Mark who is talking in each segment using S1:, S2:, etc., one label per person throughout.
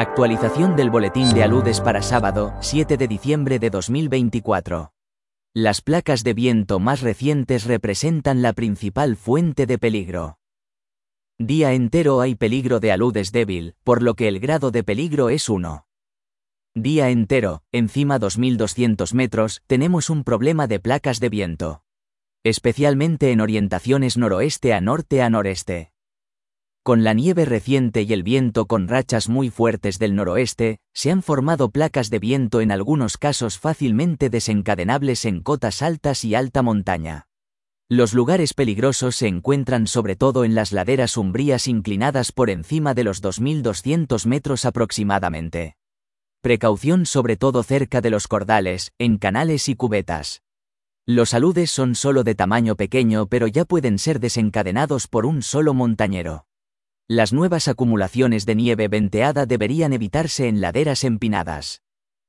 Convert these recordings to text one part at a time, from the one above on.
S1: Actualización del boletín de aludes para sábado, 7 de diciembre de 2024. Las placas de viento más recientes representan la principal fuente de peligro. Día entero hay peligro de aludes débil, por lo que el grado de peligro es 1. Día entero, encima 2200 metros, tenemos un problema de placas de viento. Especialmente en orientaciones noroeste a norte a noreste. Con la nieve reciente y el viento con rachas muy fuertes del noroeste, se han formado placas de viento en algunos casos fácilmente desencadenables en cotas altas y alta montaña. Los lugares peligrosos se encuentran sobre todo en las laderas umbrías inclinadas por encima de los 2200 metros aproximadamente. Precaución sobre todo cerca de los cordales, en canales y cubetas. Los aludes son solo de tamaño pequeño pero ya pueden ser desencadenados por un solo montañero. Las nuevas acumulaciones de nieve venteada deberían evitarse en laderas empinadas.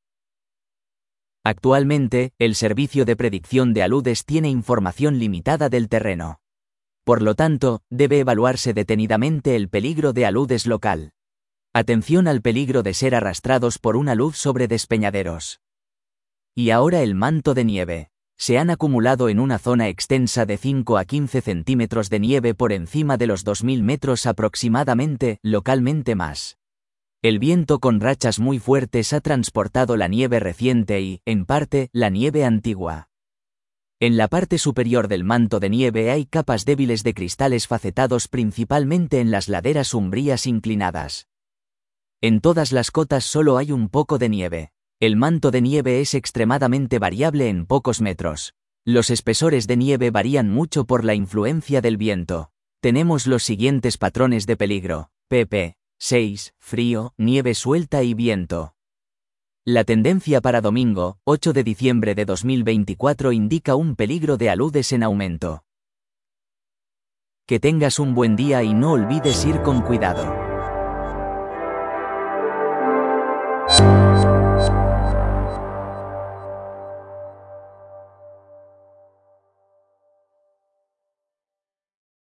S1: Actualmente, el Servicio de Predicción de Aludes tiene información limitada del terreno. Por lo tanto, debe evaluarse detenidamente el peligro de aludes local. Atención al peligro de ser arrastrados por una luz sobre despeñaderos. Y ahora el manto de nieve. Se han acumulado en una zona extensa de 5 a 15 centímetros de nieve por encima de los 2000 metros aproximadamente, localmente más. El viento con rachas muy fuertes ha transportado la nieve reciente y, en parte, la nieve antigua. En la parte superior del manto de nieve hay capas débiles de cristales facetados principalmente en las laderas umbrías inclinadas. En todas las cotas solo hay un poco de nieve. El manto de nieve es extremadamente variable en pocos metros. Los espesores de nieve varían mucho por la influencia del viento. Tenemos los siguientes patrones de peligro: pp. 6, frío, nieve suelta y viento. La tendencia para domingo, 8 de diciembre de 2024 indica un peligro de aludes en aumento. Que tengas un buen día y no olvides ir con cuidado.